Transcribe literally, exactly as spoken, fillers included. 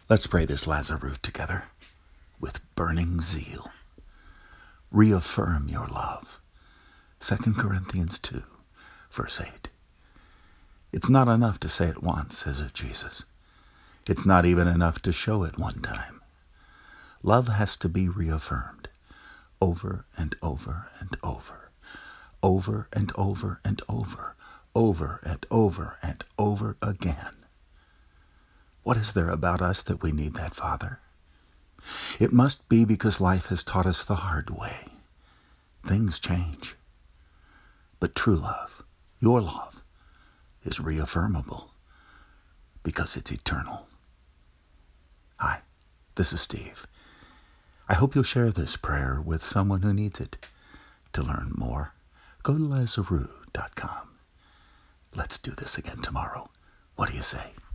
Let's pray this Lazarus together with burning zeal. Reaffirm your love. Second Corinthians two, verse eight. It's not enough to say it once, is it, Jesus? It's not even enough to show it one time. Love has to be reaffirmed over and over and over, over and over and over, over and over and over again. What is there about us that we need that, Father? It must be because life has taught us the hard way. Things change. But true love, your love, is reaffirmable because it's eternal. Hi, this is Steve. I hope you'll share this prayer with someone who needs it. To learn more, go to lazarus dot com. Let's do this again tomorrow. What do you say?